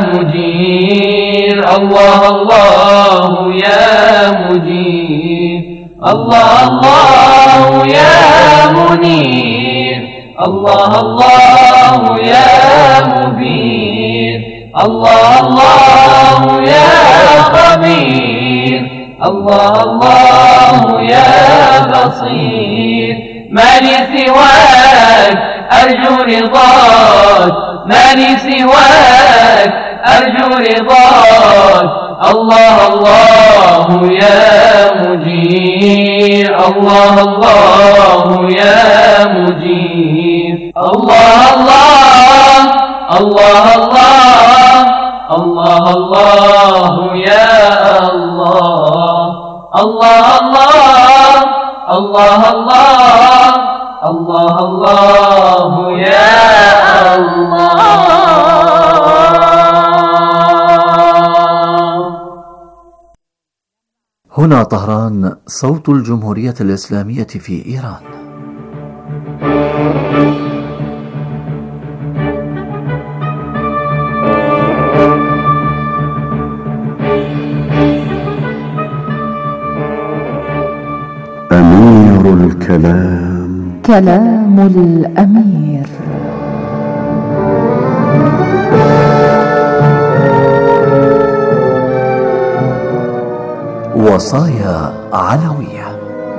مجير الله الله يا مجير الله الله يا منير الله الله يا مبين الله الله يا خبير الله الله يا بصير ما لي سواك أرجو رضاك ما لي سواك أرجو رضاك الله الله يا مجير الله الله يا مجير الله الله الله الله الله الله يا الله الله الله الله الله الله يا الله. هنا طهران، صوت الجمهورية الإسلامية في إيران. أمير الكلام، كلام الأمير. وصايا علوية.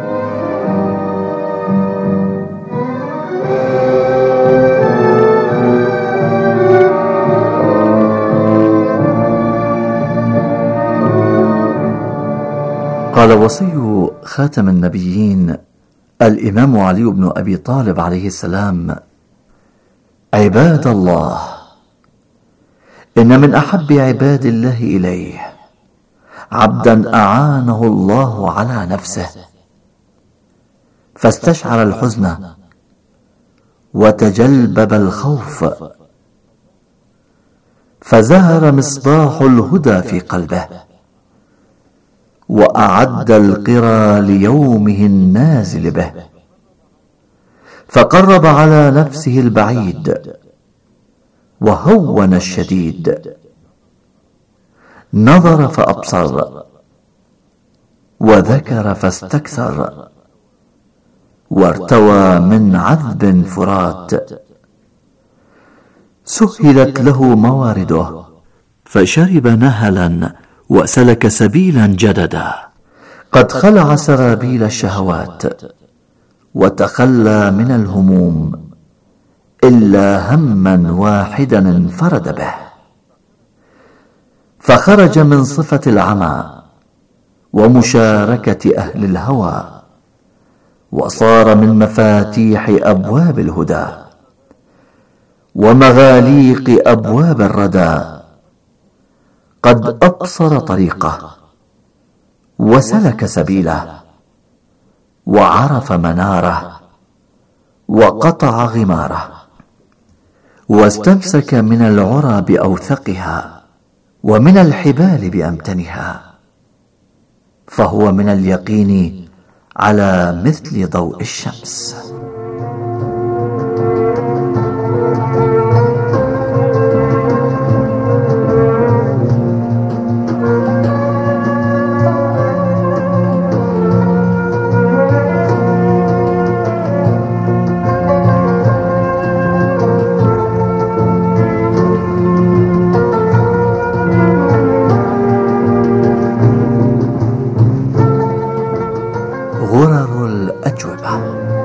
قال وصي خاتم النبيين الإمام علي بن أبي طالب عليه السلام: عباد الله، إن من أحب عباد الله إليه عبدا أعانه الله على نفسه فاستشعر الحزن وتجلبب الخوف، فزهر مصباح الهدى في قلبه، وأعد القرى ليومه النازل به، فقرب على نفسه البعيد وهون الشديد، نظر فأبصر وذكر فاستكثر، وارتوى من عذب فرات، سهلت له موارده، فشرب نهلا وسلك سبيلا جددا، قد خلع سرابيل الشهوات وتخلى من الهموم إلا هما واحدا انفرد به، فخرج من صفة العمى ومشاركة أهل الهوى، وصار من مفاتيح أبواب الهدى ومغاليق أبواب الردى. قد أبصر طريقه وسلك سبيله وعرف مناره وقطع غماره، واستمسك من العرى بأوثقها ومن الحبال بأمتنها، فهو من اليقين على مثل ضوء الشمس. غرر الأجوبة.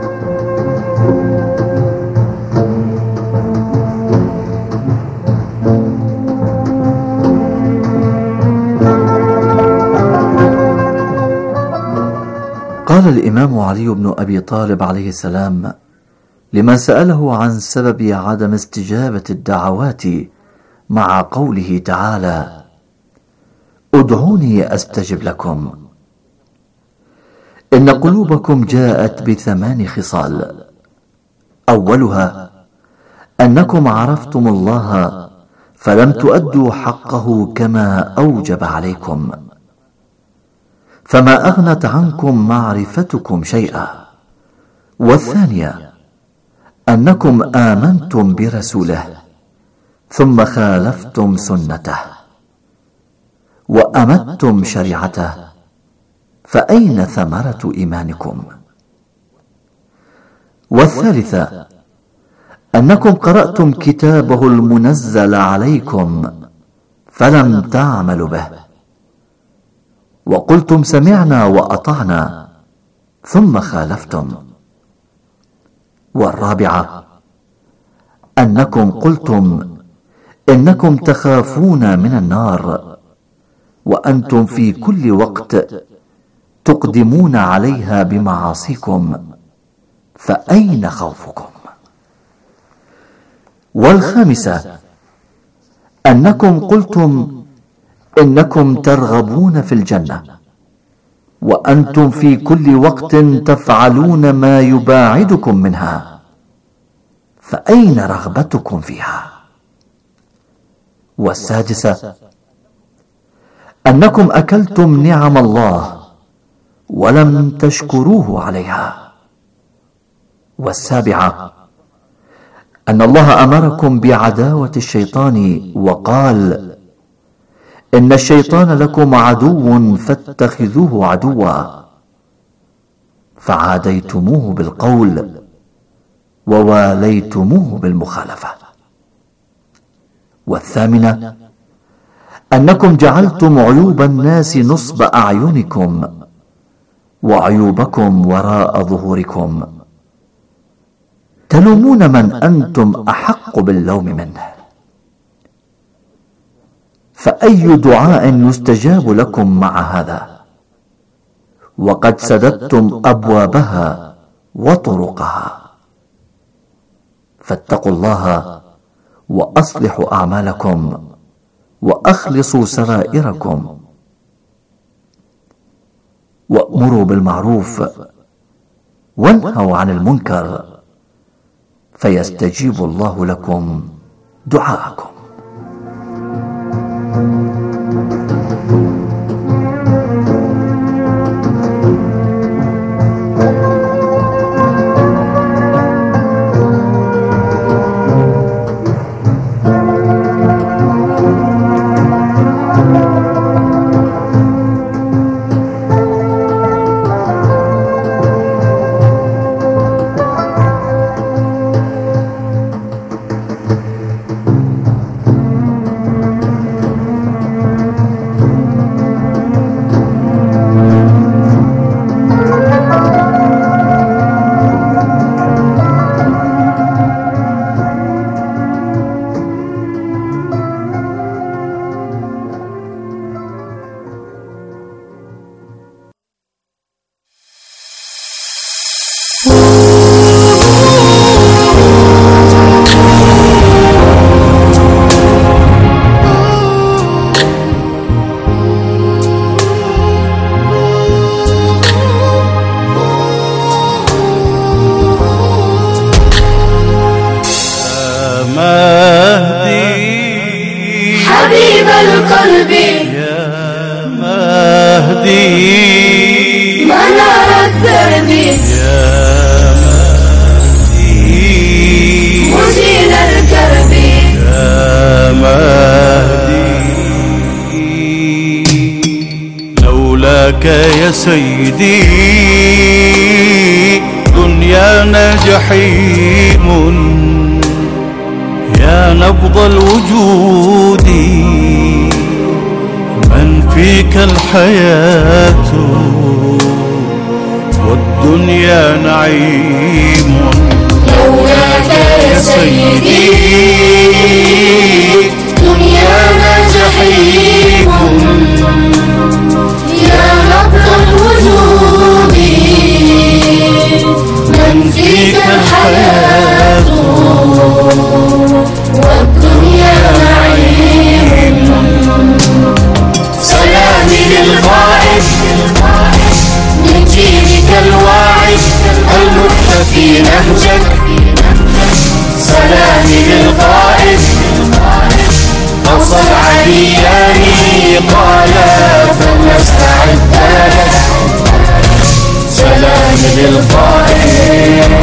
قال الإمام علي بن أبي طالب عليه السلام لمن سأله عن سبب عدم استجابة الدعوات مع قوله تعالى: ادعوني أستجب لكم: إن قلوبكم جاءت بثمان خصال، أولها أنكم عرفتم الله فلم تؤدوا حقه كما أوجب عليكم، فما أغنت عنكم معرفتكم شيئا. والثانية أنكم آمنتم برسوله ثم خالفتم سنته وأمتم شريعته، فأين ثمرة إيمانكم؟ والثالثة أنكم قرأتم كتابه المنزل عليكم فلم تعملوا به، وقلتم سمعنا وأطعنا ثم خالفتم. والرابعة أنكم قلتم إنكم تخافون من النار وأنتم في كل وقت تقدمون عليها بمعاصيكم، فأين خوفكم؟ والخامسة أنكم قلتم إنكم ترغبون في الجنة وأنتم في كل وقت تفعلون ما يباعدكم منها، فأين رغبتكم فيها؟ والسادسة أنكم أكلتم نعم الله ولم تشكروه عليها. والسابعة أن الله أمركم بعداوة الشيطان وقال: إن الشيطان لكم عدو فاتخذوه عدوا، فعاديتموه بالقول وواليتموه بالمخالفة. والثامنة أنكم جعلتم عيوب الناس نصب أعينكم وعيوبكم وراء ظهوركم، تلومون من أنتم أحق باللوم منه، فأي دعاء يستجاب لكم مع هذا وقد سددتم أبوابها وطرقها؟ فاتقوا الله وأصلحوا أعمالكم وأخلصوا سرائركم، وأمروا بالمعروف وانهوا عن المنكر، فيستجيب الله لكم دعاءكم. لك يا سيدي دنيانا جحيم يا نبض الوجود من فيك الحياة والدنيا نعيم لولاك يا سيدي دنيانا جحيم يا نبض الوجود من فيك الحياة والدنيا نعيم. سلامي للغائب من جيلك الواعد المختفي نهجك. سلامي للغائب أوصى العليان قالا فلنستعد لك. سلامي للغائب.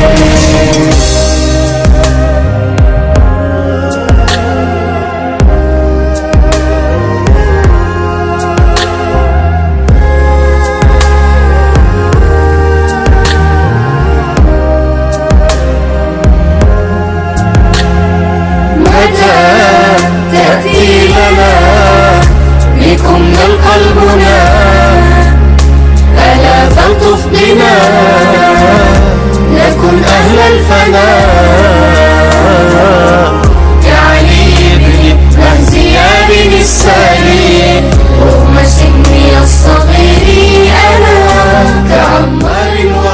تأتي لنا بكم نلقى المنى ألا فالطف بنا نكن أهل الفناء كعلي بن مهزيان السالي رغم سني الصغير أنا كعمار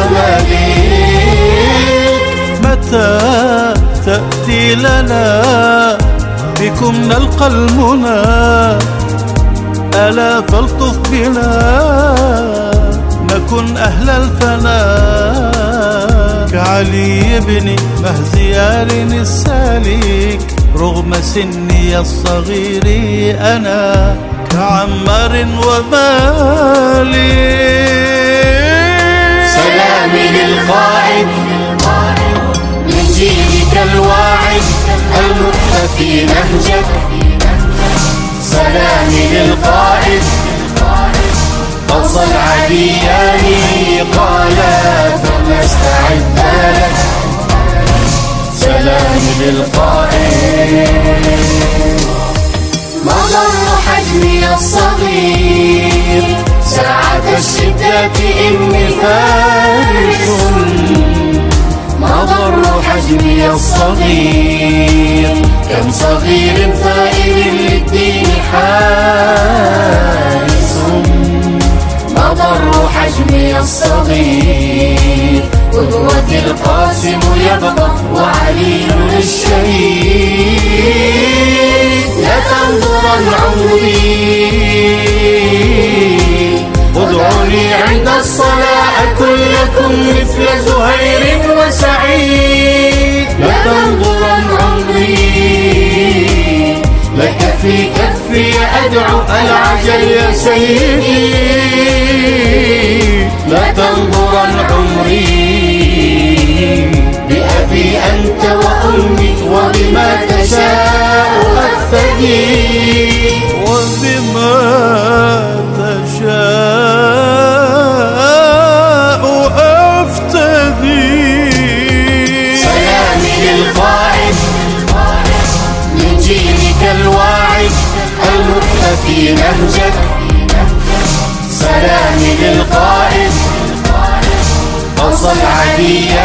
ومالك. متى تأتي لنا بكم نلقى المنى ألا فالطف بنا نكن أهل الفناء كعلي بن مهزيان السالك رغم سني الصغير أنا كعمار ومالك. سلامي للقائد من جيلك الواعد المختفي نهجك. سلامي للقائد أوصى العليان قالا فلنستعد لك. سلامي للقائد. ما ضر حجمي الصغير ساعة الشدة إني فارس. ما ضر حجمي الصغير كم صغير ثائر للدين حارس. ما ضر حجمي الصغير قدوتي القاسم يبقى وعلي الشهيد. لا تنظرن عمري ادعوني عند الصلاة كلكم مثل زهير وسعيد. لا تنظرن عمري لك في كفي أدعو العجل يا سيدي. لا تنظرن عمري بأبي أنت وأمي وبما تشاء أفتدي. وبما تشاء أفتدي. سلامي للقائد من جيلك الواعد المختفي نهجك. سلامي للقائد أوصى العليان